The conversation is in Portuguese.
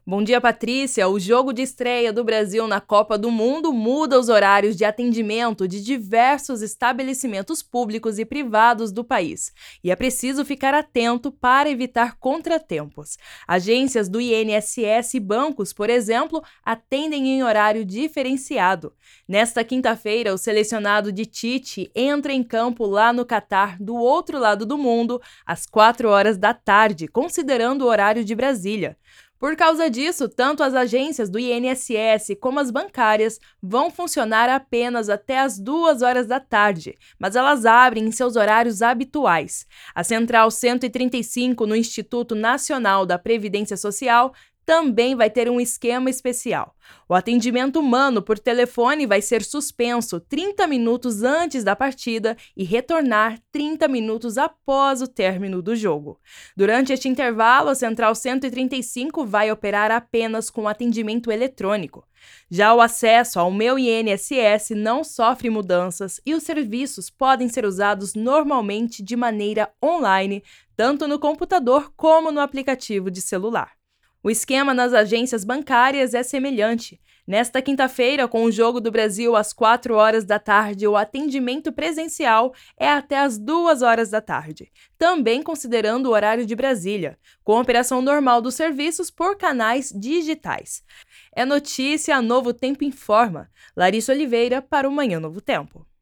Bom dia, Patrícia. O jogo de estreia do Brasil na Copa do Mundo muda os horários de atendimento de diversos estabelecimentos públicos e privados do país. E é preciso ficar atento para evitar contratempos. Agências do INSS e bancos, por exemplo, atendem em horário diferenciado. Nesta quinta-feira, o selecionado de Tite entra em campo lá no Catar, do outro lado do mundo, às 4 horas da tarde, considerando o horário de Brasília. Por causa disso, tanto as agências do INSS como as bancárias vão funcionar apenas até as 2 horas da tarde, mas elas abrem em seus horários habituais. A Central 135 no Instituto Nacional da Previdência Social também vai ter um esquema especial. O atendimento humano por telefone vai ser suspenso 30 minutos antes da partida e retornar 30 minutos após o término do jogo. Durante este intervalo, a Central 135 vai operar apenas com atendimento eletrônico. Já o acesso ao Meu INSS não sofre mudanças e os serviços podem ser usados normalmente de maneira online, tanto no computador como no aplicativo de celular. O esquema nas agências bancárias é semelhante. Nesta quinta-feira, com o Jogo do Brasil às 4 horas da tarde, o atendimento presencial é até às 2 horas da tarde, também considerando o horário de Brasília, com operação normal dos serviços por canais digitais. É notícia, a Novo Tempo informa. Larissa Oliveira para o Manhã Novo Tempo.